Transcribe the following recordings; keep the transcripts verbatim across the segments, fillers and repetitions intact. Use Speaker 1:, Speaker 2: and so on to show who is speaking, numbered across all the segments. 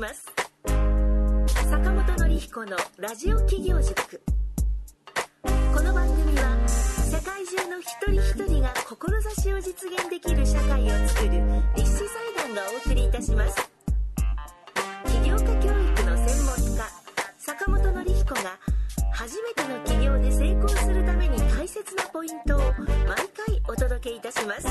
Speaker 1: ます。坂本典彦のラジオ企業塾。この番組は世界中の一人一人が志を実現できる社会を作る立志財団がお送りいたします。起業家教育の専門家坂本典彦が初めての起業で成功するために大切なポイントを毎回お届けいたします。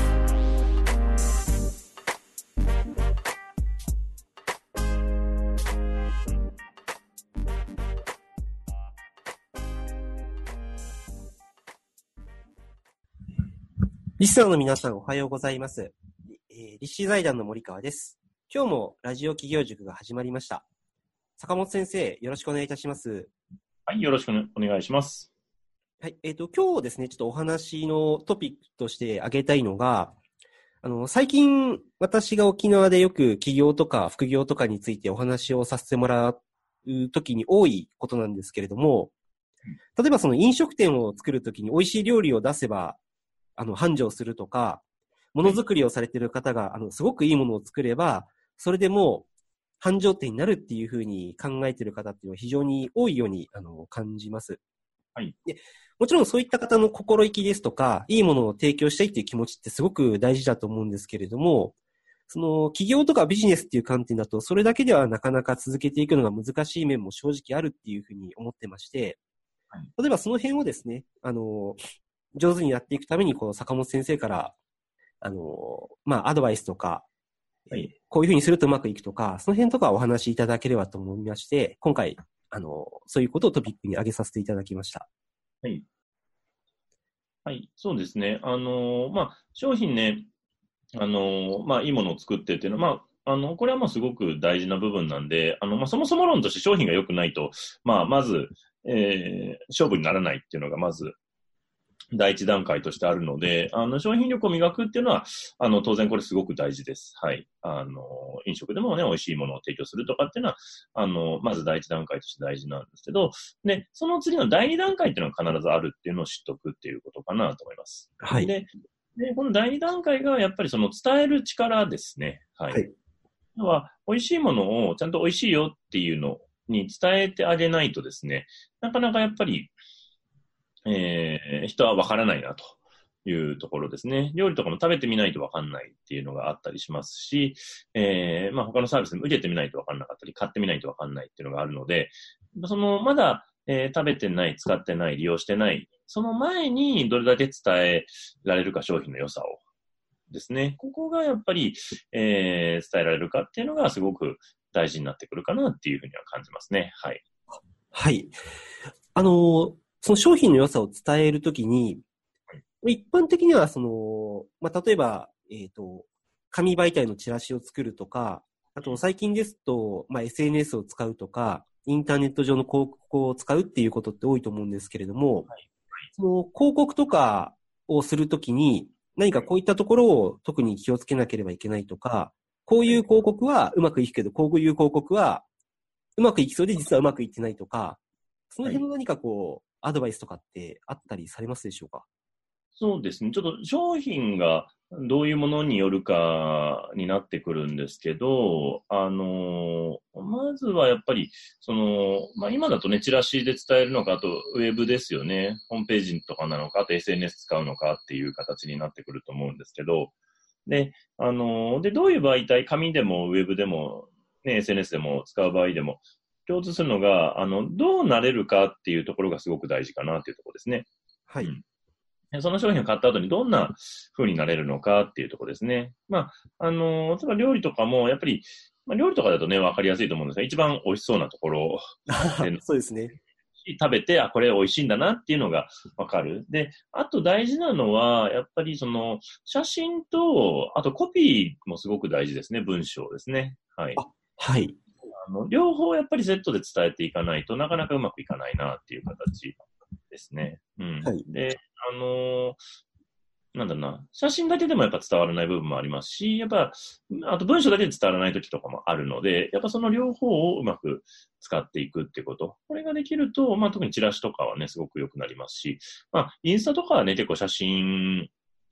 Speaker 2: リスナーの皆さんおはようございます。えー、立志財団の森川です。今日もラジオ企業塾が始まりました。坂本先生、よろしくお願いいたします。
Speaker 3: はい、よろしくお願いします。
Speaker 2: はい、えっと、今日ですね、ちょっとお話のトピックとして挙げたいのが、あの、最近私が沖縄でよく起業とか副業とかについてお話をさせてもらうときに多いことなんですけれども、例えばその飲食店を作るときに美味しい料理を出せば、あの、繁盛するとか、ものづくりをされている方が、あの、すごくいいものを作れば、それでもう繁盛店になるっていうふうに考えている方っていうのは非常に多いように、あの、感じます。
Speaker 3: はい。
Speaker 2: で、もちろんそういった方の心意気ですとか、いいものを提供したいっていう気持ちってすごく大事だと思うんですけれども、その、起業とかビジネスっていう観点だと、それだけではなかなか続けていくのが難しい面も正直あるっていうふうに思ってまして、はい、例えばその辺をですね、あの、上手にやっていくために、この坂本先生から、あの、まあ、アドバイスとか、はい、こういうふうにするとうまくいくとか、その辺とかお話しいただければと思いまして、今回、あの、そういうことをトピックに挙げさせていただきました。
Speaker 3: はい。はい、そうですね。あの、まあ、商品ね、あの、まあ、いいものを作ってっていうのは、まあ、あの、これはまあすごく大事な部分なんで、あの、まあ、そもそも論として商品が良くないと、まあ、まず、えー、勝負にならないっていうのがまず、第一段階としてあるので、あの、商品力を磨くっていうのは、あの、当然これすごく大事です。はい。あの、飲食でもね、美味しいものを提供するとかっていうのは、あの、まず第一段階として大事なんですけど、で、その次の第二段階っていうのが必ずあるっていうのを知っとくっていうことかなと思います。
Speaker 2: はい。
Speaker 3: で、でこの第二段階がやっぱりその伝える力ですね。はい。はい、要は、美味しいものをちゃんと美味しいよっていうのに伝えてあげないとですね、なかなかやっぱり、えー、人はわからないなというところですね。料理とかも食べてみないとわかんないっていうのがあったりしますし、えー、まあ他のサービスでも受けてみないとわかんなかったり、買ってみないとわかんないっていうのがあるので、その、まだ、えー、食べてない、使ってない、利用してない、その前にどれだけ伝えられるか商品の良さをですね。ここがやっぱり、えー、伝えられるかっていうのがすごく大事になってくるかなっていうふうには感じますね。はい。
Speaker 2: はい。あのー、その商品の良さを伝えるときに、一般的にはその、まあ、例えば、えっと、紙媒体のチラシを作るとか、あと最近ですと、まあ、エスエヌエス を使うとか、インターネット上の広告を使うっていうことって多いと思うんですけれども、はい、その広告とかをするときに、何かこういったところを特に気をつけなければいけないとか、こういう広告はうまくいくけど、こういう広告はうまくいきそうで実はうまくいってないとか、その辺の何かこう、アドバイスとかってあったりされますでしょうか？
Speaker 3: そうですね。ちょっと商品がどういうものによるかになってくるんですけど、あの、まずはやっぱり、その、まあ、今だとね、チラシで伝えるのか、あとウェブですよね。ホームページとかなのか、あと エスエヌエス 使うのかっていう形になってくると思うんですけど、で、あの、で、どういう媒体、紙でもウェブでも、ね、エスエヌエス でも使う場合でも、共通するのが、あの、どうなれるかっていうところがすごく大事かなっていうところですね。
Speaker 2: はい。
Speaker 3: うんその商品を買った後にどんな風になれるのかっていうところですね。まあ、あの、例えば料理とかも、やっぱり、まあ、料理とかだとね、わかりやすいと思うんですが、一番美味しそうなところ
Speaker 2: でそうですね。
Speaker 3: 食べて、あ、これ美味しいんだなっていうのがわかる。で、あと大事なのは、やっぱりその、写真と、あとコピーもすごく大事ですね、文章ですね。はい。
Speaker 2: あ、はい。
Speaker 3: あの、両方やっぱりセットで伝えていかないとなかなかうまくいかないなっていう形ですね。うん。
Speaker 2: はい。
Speaker 3: で、あのー、なんだろうな、写真だけでもやっぱ伝わらない部分もありますし、やっぱ、あと文章だけで伝わらない時とかもあるので、やっぱその両方をうまく使っていくってこと。これができると、まあ特にチラシとかはね、すごく良くなりますし、まあインスタとかはね、結構写真、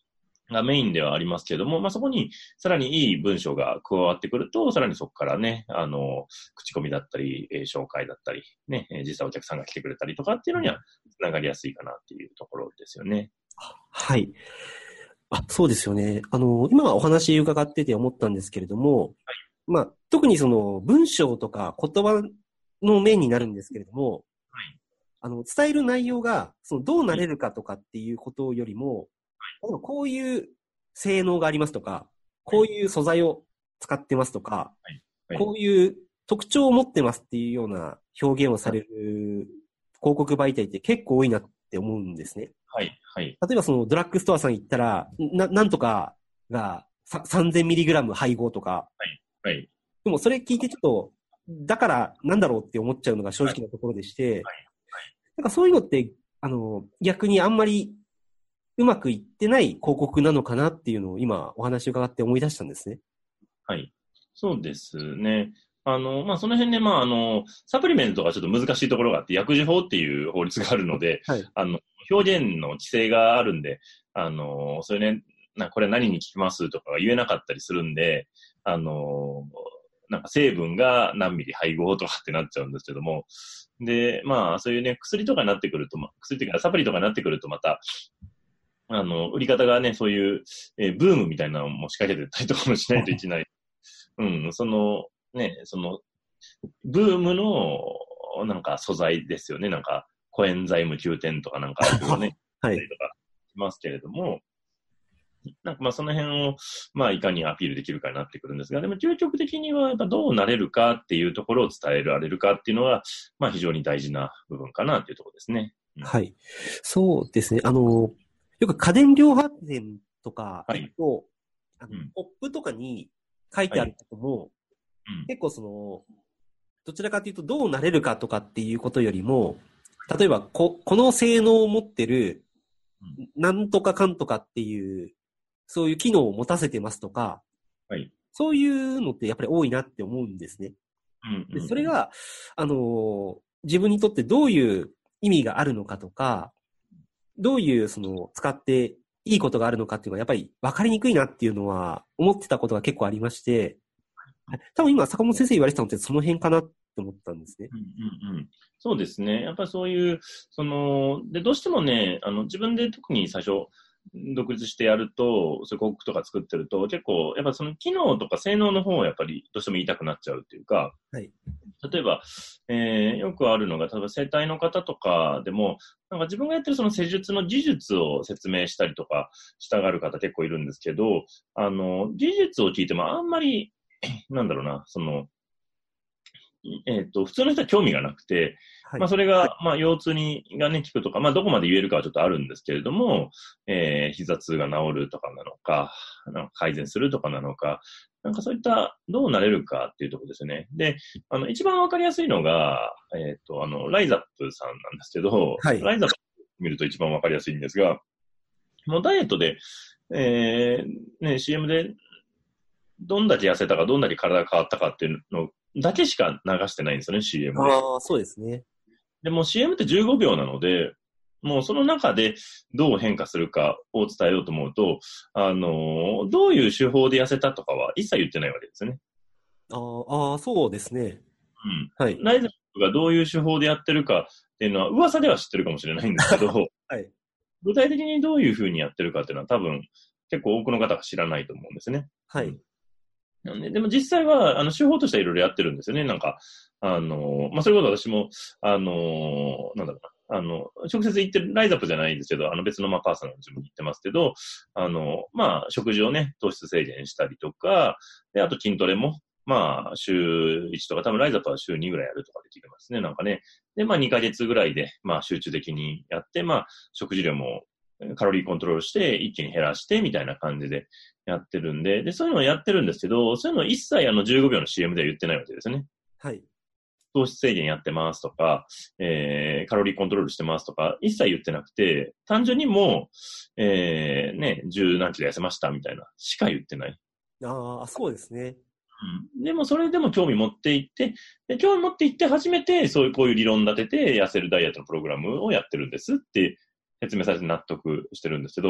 Speaker 3: がメインではありますけれども、まあ、そこにさらにいい文章が加わってくると、さらにそこからね、あの、口コミだったり、えー、紹介だったり、ね、実際お客さんが来てくれたりとかっていうのにはつながりやすいかなっていうところですよね。
Speaker 2: はい。あ、そうですよね。あの、今はお話伺ってて思ったんですけれども、はい、まあ、特にその文章とか言葉の面になるんですけれども、はい、あの、伝える内容が、そのどうなれるかとかっていうことよりも、はい、こういう性能がありますとか、こういう素材を使ってますとか、はいはい、こういう特徴を持ってますっていうような表現をされる広告媒体って結構多いなって思うんですね。
Speaker 3: はい、はい。
Speaker 2: 例えばそのドラッグストアさん行ったら、な、なんとかがさんぜんミリグラム配合とか。
Speaker 3: はい、はい。
Speaker 2: でもそれ聞いてちょっと、だからなんだろうって思っちゃうのが正直なところでして、はい、はい。なんかそういうのって、あの、逆にあんまりうまくいってない広告なのかなっていうのを今お話を伺って思い出したんですね。
Speaker 3: はい。そうですね。あの、まあ、その辺で、まあ、あの、サプリメントがちょっと難しいところがあって、薬事法っていう法律があるので、はい、あの、表現の規制があるんで、あの、それね、なこれ何に効きますとか言えなかったりするんで、あの、なんか成分が何ミリ配合とかってなっちゃうんですけども、で、まあ、そういうね、薬とかになってくると、まあ、薬っていうかサプリとかになってくるとまた、あの、売り方がね、そういう、えー、ブームみたいなのも仕掛けてたりとかもしないといけない。うん、その、ね、その、ブームの、なんか素材ですよね。なんか、コエンザイムきゅうてんとかなんか、ね、
Speaker 2: はい。
Speaker 3: とかしますけれども、なんかまあその辺を、まあいかにアピールできるかになってくるんですが、でも究極的にはやっぱどうなれるかっていうところを伝えられるかっていうのが、まあ非常に大事な部分かなっていうところですね。
Speaker 2: うん、はい。そうですね。あの、よく家電量販店とか行くと、はい、あの、うん、ポップとかに書いてあることも、はいうん、結構その、どちらかというとどうなれるかとかっていうことよりも、例えばこ、この性能を持ってる、なんとかかんとかっていう、そういう機能を持たせてますとか、はい、そういうのってやっぱり多いなって思うんですね。うんうんうん、でそれが、あのー、自分にとってどういう意味があるのかとか、どういうその使っていいことがあるのかっていうのはやっぱり分かりにくいなっていうのは思ってたことが結構ありまして、多分今坂本先生言われてたのってその辺かなって思ったんですね。
Speaker 3: うんうんうん、そうですね。やっぱりそういう、その、で、どうしてもね、あの、自分で特に最初、独立してやると、そういう広告とか作ってると、結構、やっぱその機能とか性能の方をやっぱりどうしても言いたくなっちゃうっていうか、はい、例えば、えー、よくあるのが、例えば整体の方とかでも、なんか自分がやってるその施術の技術を説明したりとかしたがる方結構いるんですけど、あの、技術を聞いてもあんまり、なんだろうな、その、えっと、普通の人は興味がなくて、はい、まあそれが、まあ腰痛にがね、効くとか、まあどこまで言えるかはちょっとあるんですけれども、えー、膝痛が治るとかなのか、なんか改善するとかなのか、なんかそういったどうなれるかっていうところですよね。で、あの、一番わかりやすいのが、えっと、あの、ライザップさんなんですけど、はい、ライザップ見ると一番わかりやすいんですが、もうダイエットで、えー、ね、シーエム でどんだけ痩せたか、どんだけ体が変わったかっていうのだけしか流してないんですよね、シーエム で。
Speaker 2: ああ、そうですね。
Speaker 3: でも シーエム ってじゅうごびょうなので、もうその中でどう変化するかを伝えようと思うと、あの、どういう手法で痩せたとかは一切言ってないわけですよね。
Speaker 2: ああ、そうですね。
Speaker 3: うん。はい。ライザップがどういう手法でやってるかっていうのは噂では知ってるかもしれないんですけど、はい。具体的にどういうふうにやってるかっていうのは多分結構多くの方が知らないと思うんですね。
Speaker 2: はい。
Speaker 3: なんで、でも実際は、あの、手法としてはいろいろやってるんですよね。なんか、あの、まあ、そういうこと私も、あの、なんだろうな、あの、直接言ってる、ライザップじゃないんですけど、あの別のまあパーソナルの自分に言ってますけど、あの、まあ、食事をね、糖質制限したりとか、で、あと筋トレも、まあ、週いちとか、多分ライザップは週にぐらいやるとかで聞いてますね。なんかね。で、まあ、にかげつぐらいで、まあ、集中的にやって、まあ、食事量も、カロリーコントロールして一気に減らしてみたいな感じでやってるんで、で、そういうのをやってるんですけど、そういうのを一切あのじゅうごびょうの シーエム では言ってないわけですよね。
Speaker 2: はい。
Speaker 3: 糖質制限やってますとか、えー、カロリーコントロールしてますとか、一切言ってなくて、単純にもう、えー、ね、十何キロ痩せましたみたいなしか言ってない。
Speaker 2: ああ、そうですね。
Speaker 3: うん。でもそれでも興味持っていって、で興味持っていって初めてそういうこういう理論立てて痩せるダイエットのプログラムをやってるんですって説明されて納得してるんですけど、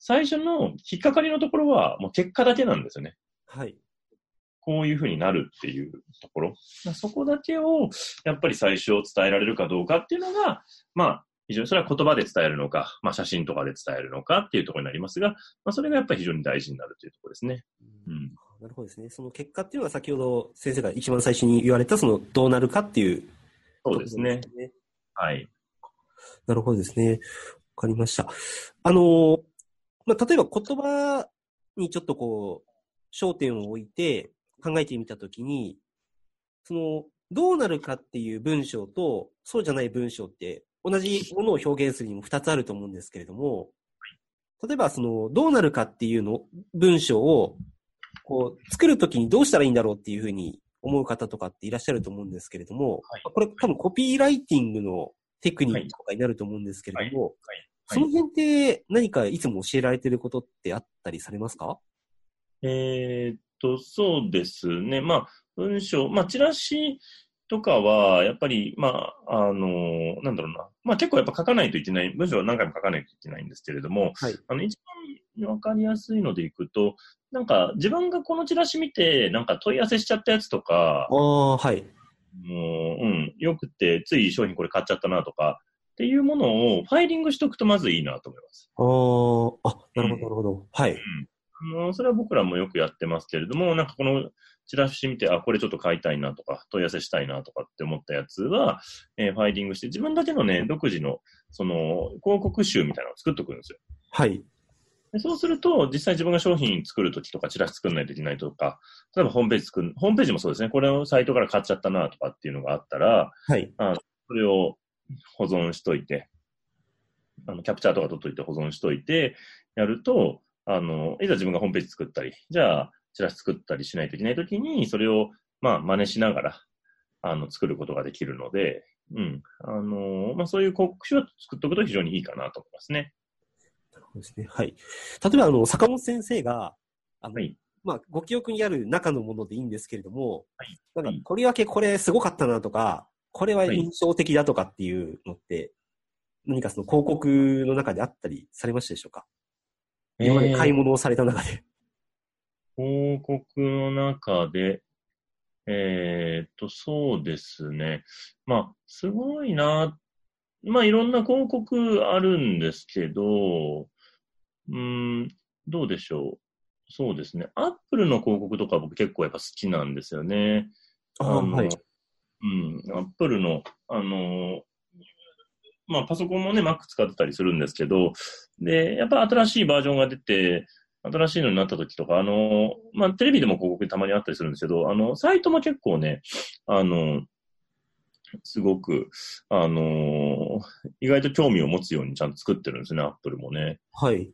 Speaker 3: 最初の引っかかりのところはもう結果だけなんですよね。
Speaker 2: はい。
Speaker 3: こういうふうになるっていうところ。そこだけを、やっぱり最初伝えられるかどうかっていうのが、まあ、非常にそれは言葉で伝えるのか、まあ写真とかで伝えるのかっていうところになりますが、まあそれがやっぱり非常に大事になるというところですね。
Speaker 2: うん、なるほどですね。その結果っていうのは先ほど先生が一番最初に言われた、そのどうなるかっていう、
Speaker 3: そうですね。はい。
Speaker 2: なるほどですね。わかりました。あの、まあ、例えば言葉にちょっとこう、焦点を置いて考えてみたときに、その、どうなるかっていう文章と、そうじゃない文章って、同じものを表現するにも二つあると思うんですけれども、例えばその、どうなるかっていうの、文章を、こう、作るときにどうしたらいいんだろうっていうふうに思う方とかっていらっしゃると思うんですけれども、はい、これ多分コピーライティングのテクニックとかになると思うんですけれども、はいはいはい、その辺って何かいつも教えられていることってあったりされますか？
Speaker 3: えー、っと、そうですね。まあ、文章、まあ、チラシとかは、やっぱり、まあ、あの、なんだろうな。まあ、結構やっぱ書かないといけない、文章は何回も書かないといけないんですけれども、はい、あの、一番わかりやすいのでいくと、なんか、自分がこのチラシ見て、なんか問い合わせしちゃったやつとか、
Speaker 2: ああ、はい。
Speaker 3: もう、うん、よくて、つい商品これ買っちゃったなとか、っていうものをファイリングしとくとまずいいなと思います。
Speaker 2: ああ、あ、なるほど、なるほど。はい。
Speaker 3: うん、あのそれは僕らもよくやってますけれども、なんかこのチラシ見て、あ、これちょっと買いたいなとか、問い合わせしたいなとかって思ったやつは、えー、ファイリングして、自分だけのね、独自の、その、広告集みたいなのを作っとくんですよ。
Speaker 2: はい。
Speaker 3: でそうすると、実際自分が商品作るときとか、チラシ作んないといけないとか、例えばホームページ作る、ホームページもそうですね、これをサイトから買っちゃったなとかっていうのがあったら、
Speaker 2: はい。
Speaker 3: あそれを保存しといて、あの、キャプチャーとか取っといて保存しといて、やると、あの、いざ自分がホームページ作ったり、じゃあ、チラシ作ったりしないといけないときに、それを、まあ、真似しながら、あの、作ることができるので、うん。あの、まあ、そういう広告集を作っておくと非常にいいかなと思いますね。
Speaker 2: そうですね。はい。例えば、あの、坂本先生が、あの、
Speaker 3: はい、
Speaker 2: まあ、ご記憶にある中のものでいいんですけれども、
Speaker 3: はい、
Speaker 2: なんか、とりわけこれすごかったなとか、これは印象的だとかっていうのって、はい、何かその広告の中であったりされましたでしょうか？今まで買い物をされた中で。
Speaker 3: えー、広告の中で、えー、っと、そうですね。まあ、すごいな。まあ、いろんな広告あるんですけど、うーん、どうでしょう。そうですね。アップルの広告とか僕結構やっぱ好きなんですよね。
Speaker 2: ああ、はい。
Speaker 3: うん、アップルの、あの、まあ、パソコンもね、Mac 使ってたりするんですけど、で、やっぱ新しいバージョンが出て、新しいのになった時とか、あの、まあ、テレビでも広告たまにあったりするんですけど、あの、サイトも結構ね、あの、すごく、あの、意外と興味を持つようにちゃんと作ってるんですね、アップルもね。
Speaker 2: はい。
Speaker 3: うん、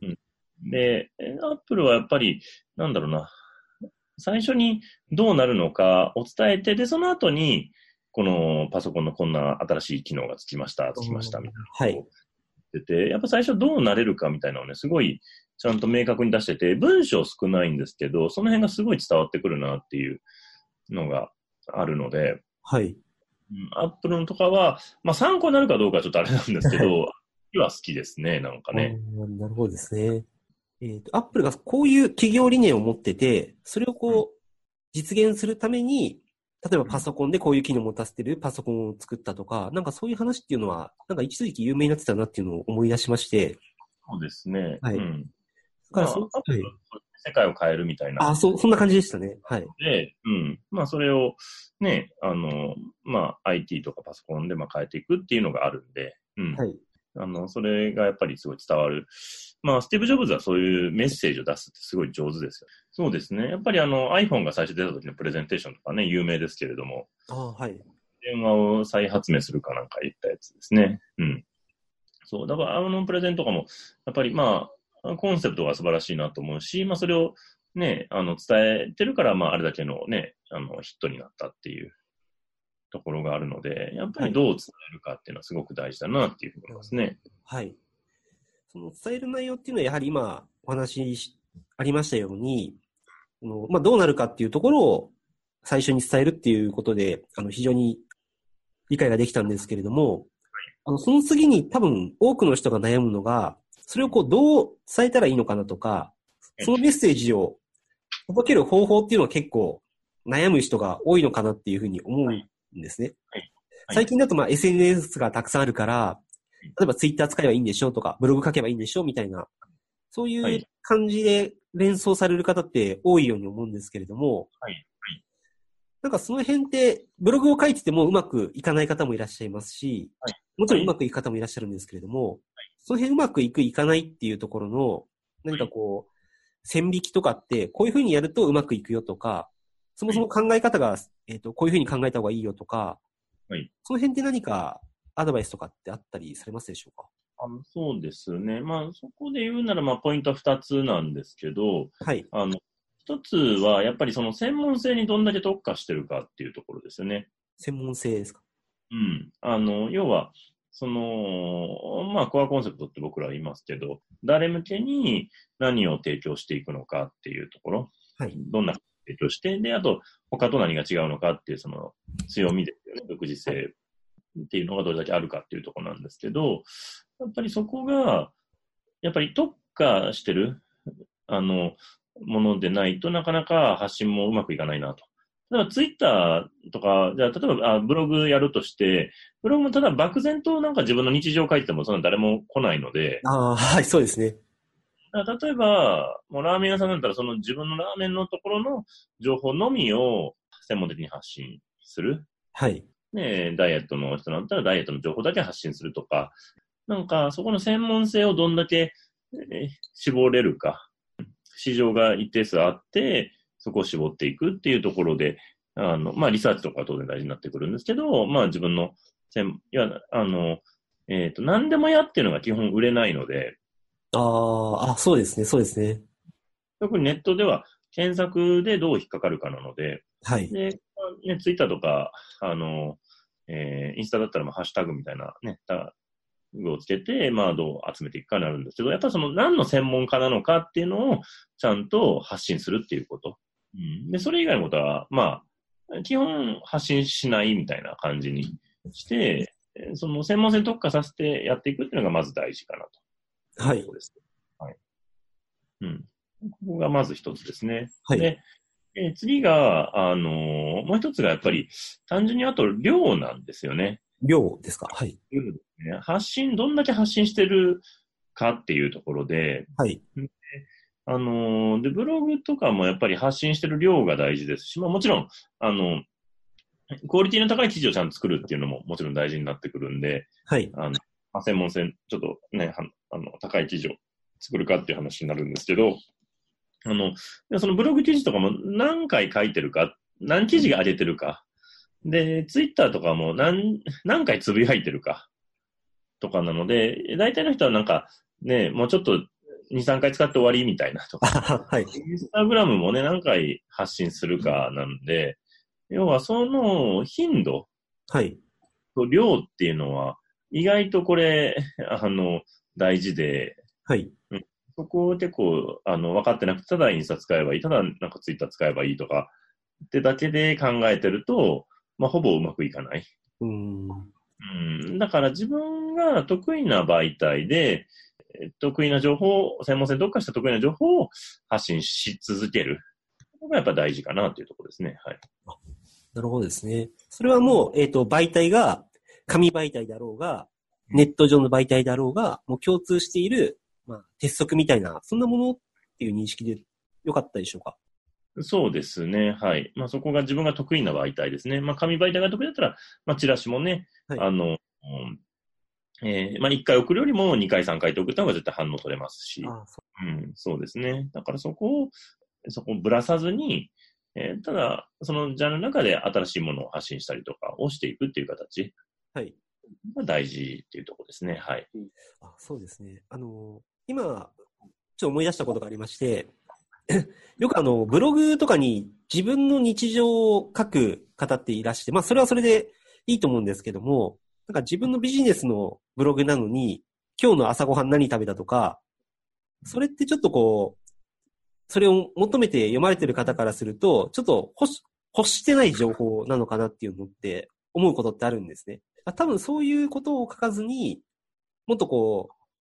Speaker 3: で、アップルはやっぱり、なんだろうな、最初にどうなるのかを伝えて、で、その後に、このパソコンのこんな新しい機能がつきました、つきました、みたいなのを言ってて、やっぱ最初どうなれるかみたいなのをね、すごいちゃんと明確に出してて、文章少ないんですけど、その辺がすごい伝わってくるなっていうのがあるので、
Speaker 2: はい。
Speaker 3: アップルのとかは、まあ参考になるかどうかはちょっとあれなんですけど、は好きですね、なんかね。
Speaker 2: なるほどですね。えっと、アップルがこういう企業理念を持ってて、それをこう、うん、実現するために、例えばパソコンでこういう機能を持たせてるパソコンを作ったとか、なんかそういう話っていうのは、なんか一時期有名になってたなっていうのを思い出しまして。
Speaker 3: そうですね。
Speaker 2: はい。
Speaker 3: うん、
Speaker 2: だからそ、
Speaker 3: まあ、はい、世界を変えるみたいな。
Speaker 2: あ、そう、そんな感じでしたね。はい。
Speaker 3: で、うん。まあそれをね、あの、まあ アイティー とかパソコンでまあ変えていくっていうのがあるんで、うん。
Speaker 2: はい。
Speaker 3: あの、それがやっぱりすごい伝わる。まあ、スティーブ・ジョブズはそういうメッセージを出すってすごい上手ですよ。そうですね。やっぱりあの iPhone が最初出た時のプレゼンテーションとかね、有名ですけれども。
Speaker 2: ああ、はい。
Speaker 3: 電話を再発明するかなんか言ったやつですね。うん。そう。だからあのプレゼンとかも、やっぱりまあ、コンセプトが素晴らしいなと思うし、まあそれをね、あの伝えてるから、まああれだけのね、あのヒットになったっていうところがあるので、やっぱりどう伝えるかっていうのはすごく大事だなっていうふうに思いますね。
Speaker 2: はい。その伝える内容っていうのはやはり今お話しありましたように、あのまあ、どうなるかっていうところを最初に伝えるっていうことで、あの非常に理解ができたんですけれども、あのその次に多分多くの人が悩むのが、 それをこう、どう伝えたらいいのかなとか、そのメッセージを届ける方法っていうのは結構悩む人が多いのかなっていうふうに思うんですね。
Speaker 3: はいはいはい、
Speaker 2: 最近だとまあ エスエヌエス がたくさんあるから、例えばツイッター使えばいいんでしょうとか、ブログ書けばいいんでしょうみたいな、そういう感じで連想される方って多いように思うんですけれども、
Speaker 3: はいはい、
Speaker 2: なんかその辺って、ブログを書いててもうまくいかない方もいらっしゃいますし、
Speaker 3: はい、
Speaker 2: もちろんうまくいく方もいらっしゃるんですけれども、はい、その辺うまくいくいかないっていうところの、何かこう、線引きとかって、こういうふうにやるとうまくいくよとか、そもそも考え方が、えっと、こういうふうに考えた方がいいよとか、はい、その辺って何かアドバイスとかってあったりされますでしょうか？
Speaker 3: あのそうですね。まあ、そこで言うなら、まあ、ポイントは二つなんですけど、はい。あの、一つは、やっぱりその専門性にどんだけ特化してるかっていうところですよね。
Speaker 2: 専門性ですか？
Speaker 3: うん。あの、要は、その、まあ、コアコンセプトって僕らは言いますけど、誰向けに何を提供していくのかっていうところ、はい。どんな提供して、で、あと、他と何が違うのかっていう、その、強みですよね。独自性っていうのがどれだけあるかっていうところなんですけど、やっぱりそこが、やっぱり特化してる、あの、ものでないとなかなか発信もうまくいかないなと。例えばツイッターとか、じゃあ例えばあブログやるとして、ブログもただ漠然となんか自分の日常を書いてもそんな誰も来ないので。
Speaker 2: ああ、はい、そうですね。
Speaker 3: 例えば、もうラーメン屋さんだったらその自分のラーメンのところの情報のみを専門的に発信する。
Speaker 2: はい。
Speaker 3: ね、ダイエットの人だったらダイエットの情報だけ発信するとか、なんかそこの専門性をどんだけ、えー、絞れるか。市場が一定数あって、そこを絞っていくっていうところで、あの、まあ、リサーチとかは当然大事になってくるんですけど、まあ、自分の専、いや、あの、えっと、何でもやっていうのが基本売れないので。
Speaker 2: ああ、あ、そうですね、そうですね。
Speaker 3: 特にネットでは検索でどう引っかかるかなので、
Speaker 2: はい。
Speaker 3: で、ね、ツイッターとか、あの、えー、インスタだったら、まあ、ハッシュタグみたいなね、タグをつけて、まあ、どう集めていくかになるんですけど、やっぱりその何の専門家なのかっていうのをちゃんと発信するっていうこと。うん、で、それ以外のことは、まあ、基本発信しないみたいな感じにして、その専門性に特化させてやっていくっていうのがまず大事かなと。
Speaker 2: はい。
Speaker 3: そうです。はい。うん。ここがまず一つですね。
Speaker 2: はい。
Speaker 3: で、え次が、あのー、もう一つがやっぱり単純にあと量なんですよね。
Speaker 2: 量ですか？はい。
Speaker 3: 量ですね。発信、どんだけ発信してるかっていうところで、
Speaker 2: はい。
Speaker 3: あのー、で、ブログとかもやっぱり発信してる量が大事ですし、まあもちろん、あの、クオリティの高い記事をちゃんと作るっていうのももちろん大事になってくるんで、
Speaker 2: はい。
Speaker 3: あの、専門性、ちょっとね、あの、高い記事を作るかっていう話になるんですけど、あの、そのブログ記事とかも何回書いてるか、何記事が上げてるか、で、ツイッターとかも何、何回つぶやいてるか、とかなので、大体の人はなんか、ね、もうちょっとに、さんかい使って終わりみたいなとか、
Speaker 2: はい。
Speaker 3: インスタグラムもね、何回発信するかなんで、要はその頻度、
Speaker 2: はい。
Speaker 3: と量っていうのは、意外とこれ、あの、大事で、
Speaker 2: はい。
Speaker 3: そこを結構、あの、分かってなくて、ただインスタ使えばいい、ただなんかツイッター使えばいいとか、ってだけで考えてると、まあ、ほぼうまくいかない。
Speaker 2: うーん。
Speaker 3: うん。だから自分が得意な媒体で、得意な情報、専門性に特化した得意な情報を発信し続ける。これがやっぱ大事かなというところですね。はい。
Speaker 2: なるほどですね。それはもう、えっと、媒体が、紙媒体だろうが、ネット上の媒体だろうが、もう共通している、まあ、鉄則みたいな、そんなものっていう認識でよかったでしょうか？
Speaker 3: そうですね。はい。まあそこが自分が得意な媒体ですね。まあ紙媒体が得意だったら、まあチラシもね、はい、あの、うんえー、まあいっかい送るよりもにかいさんかいと送った方が絶対反応取れますし。
Speaker 2: ああそ
Speaker 3: う。うん、そうですね。だからそこを、そこをぶらさずに、えー、ただ、そのジャンルの中で新しいものを発信したりとかをしていくっていう形。
Speaker 2: はい。
Speaker 3: が大事っていうところですね。はい。
Speaker 2: あ、そうですね。あの、今、ちょっと思い出したことがありまして、よくあの、ブログとかに自分の日常を書く方っていらして、まあそれはそれでいいと思うんですけども、なんか自分のビジネスのブログなのに、今日の朝ごはん何食べたとか、それってちょっとこう、それを求めて読まれてる方からすると、ちょっと欲し、欲してない情報なのかなっていうのって思うことってあるんですね。多分そういうことを書かずに、もっとこう、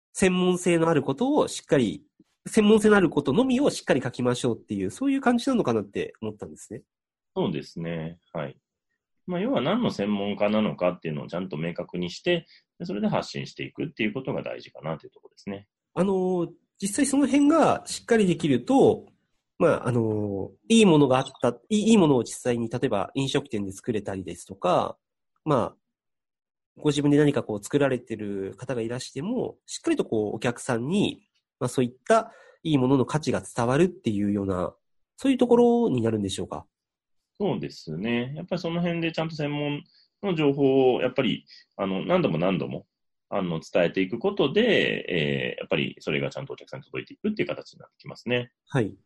Speaker 2: 専門性のあることをしっかり、専門性のあることのみをしっかり書きましょうっていう、そういう感じなのかなって思ったんですね。
Speaker 3: そうですね。はい。まあ、要は何の専門家なのかっていうのをちゃんと明確にして、それで発信していくっていうことが大事かなというところですね。
Speaker 2: あの、実際その辺がしっかりできると、まあ、あの、いいものがあった、いい、いいものを実際に、例えば飲食店で作れたりですとか、まあ、ご自分で何かこう作られてる方がいらしても、しっかりとこうお客さんに、まあそういったいいものの価値が伝わるっていうような、そういうところになるんでしょうか。
Speaker 3: そうですね。やっぱりその辺でちゃんと専門の情報を、やっぱり、あの、何度も何度も、あの、伝えていくことで、えー、やっぱりそれがちゃんとお客さんに届いていくっていう形になってきますね。
Speaker 2: はい。
Speaker 3: うん、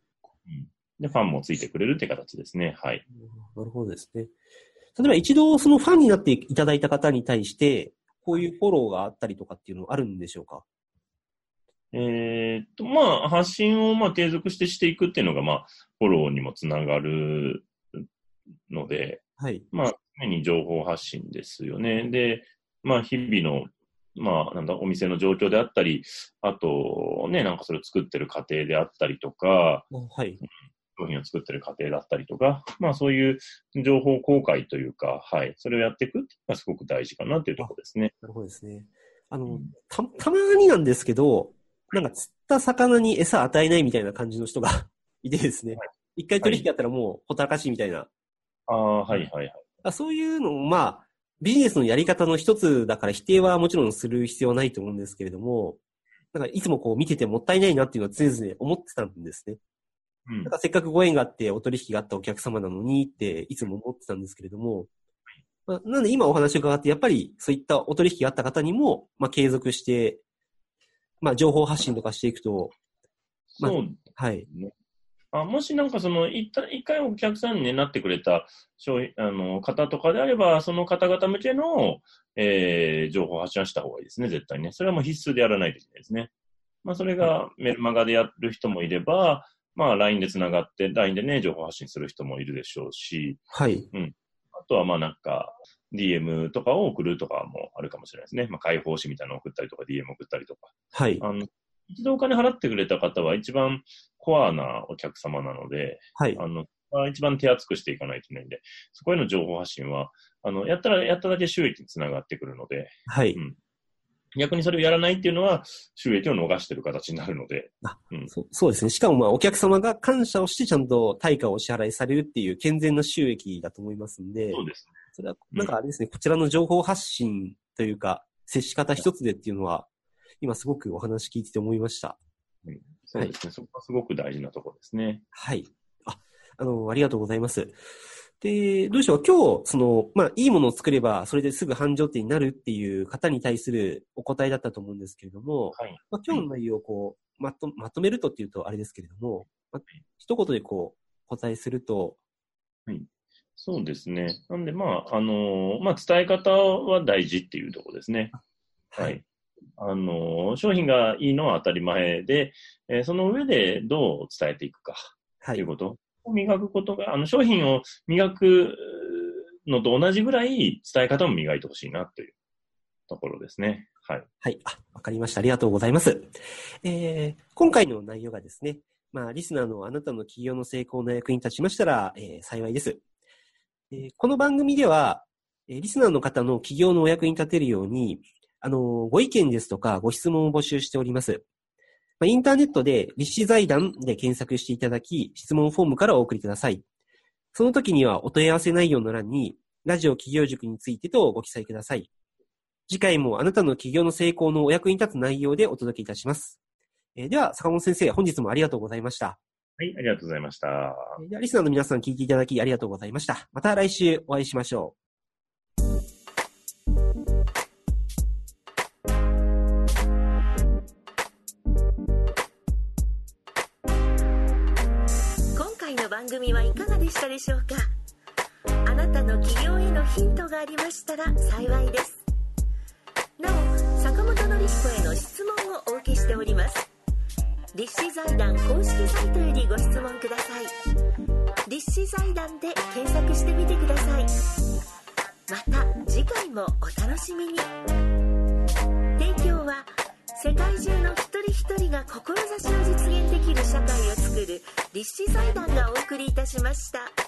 Speaker 3: で、ファンもついてくれるっていう形ですね。はい。
Speaker 2: なるほどですね。例えば一度そのファンになっていただいた方に対して、こういうフォローがあったりとかっていうのはあるんでしょうか？
Speaker 3: えー、っと、まあ、発信をまあ継続してしていくっていうのが、まあ、フォローにもつながるので、
Speaker 2: はい。
Speaker 3: まあ、常に情報発信ですよね。で、まあ、日々の、まあ、なんだ、お店の状況であったり、あと、ね、なんかそれを作ってる過程であったりとか、
Speaker 2: はい。
Speaker 3: 商品を作ってる過程だったりとか、まあそういう情報公開というか、はい、それをやっていくっていうのがすごく大事かなというところですね。
Speaker 2: なるほどですね。あの、た、たまになんですけど、なんか釣った魚に餌与えないみたいな感じの人がいてですね、はい、一回取引あったらもうほったらかしみたいな。
Speaker 3: ああ、はいはいはい。
Speaker 2: あ、そういうのも、まあ、ビジネスのやり方の一つだから否定はもちろんする必要はないと思うんですけれども、なんかいつもこう見ててもったいないなっていうのは常々思ってたんですね。うん、なんかせっかくご縁があってお取引があったお客様なのにっていつも思ってたんですけれども、まあ、なので今お話を伺ってやっぱりそういったお取引があった方にも、まあ、継続して、まあ、情報発信とかしていくと、まあ、
Speaker 3: そう、
Speaker 2: はい。
Speaker 3: あ、もしなんかその一回お客さんになってくれた商品あの方とかであれば、その方々向けの、えー、情報を発信した方がいいですね、絶対ね。それはもう必須でやらないといけないですね。まあそれがメルマガでやる人もいれば、まあ ライン でつながって、ライン でね、情報発信する人もいるでしょうし、
Speaker 2: はい。
Speaker 3: うん。あとはまあなんか、ディーエム とかを送るとかもあるかもしれないですね。まあ開放誌みたいなのを送ったりとか、ディーエム 送ったりとか。
Speaker 2: はい。
Speaker 3: あの、一度お金払ってくれた方は一番コアなお客様なので、
Speaker 2: はい。
Speaker 3: あの、一番手厚くしていかないといけないんで、そこへの情報発信は、あの、やったら、やっただけ収益につながってくるので、
Speaker 2: はい。
Speaker 3: うん。逆にそれをやらないっていうのは、収益を逃している形になるので。
Speaker 2: あ、うん、そ, そうですね。しかもまあ、お客様が感謝をしてちゃんと対価をお支払いされるっていう健全な収益だと思いますんで。
Speaker 3: そうですね。
Speaker 2: それは、なんかあれですね、うん、こちらの情報発信というか、接し方一つでっていうのは、今すごくお話聞いてて思いました。
Speaker 3: うん、そうですね、はい。そこはすごく大事なところですね。
Speaker 2: はい。あ、あの、ありがとうございます。で、どうでしょう、今日、その、まあ、いいものを作れば、それですぐ繁盛店になるっていう方に対するお答えだったと思うんですけれども、はい。まあ、今日の内容をこう、まと、まとめるとっていうとあれですけれども、まあ、一言でこう、お答えすると。
Speaker 3: はい。そうですね。なんで、まあ、あの、まあ、伝え方は大事っていうところですね。はい。はい、あの、商品がいいのは当たり前で、えー、その上でどう伝えていくか。はい。ということ。を磨くことが、あの、商品を磨くのと同じぐらい伝え方も磨いてほしいなというところですね。はい。
Speaker 2: はい。あ、わかりました。ありがとうございます。えー、今回の内容がですね、まあ、リスナーのあなたの企業の成功の役に立ちましたら、えー、幸いです。えー、この番組では、えー、リスナーの方の企業のお役に立てるように、あのー、ご意見ですとかご質問を募集しております。インターネットで立志財団で検索していただき、質問フォームからお送りください。その時にはお問い合わせ内容の欄に、ラジオ企業塾についてとご記載ください。次回もあなたの企業の成功のお役に立つ内容でお届けいたします。えー、では、坂本先生、本日もありがとうございました。
Speaker 3: はい、ありがとうございました。
Speaker 2: では、リスナーの皆さん聞いていただきありがとうございました。また来週お会いしましょう。
Speaker 1: 番組はいかがでしたでしょうか。あなたの企業へのヒントがありましたら幸いです。なお、坂本典彦への質問をお受けしております。立志財団公式サイトよりご質問ください。立志財団で検索してみてください。また次回もお楽しみに。提供は世界中のが志を実現できる社会を作る立志財団がお送りいたしました。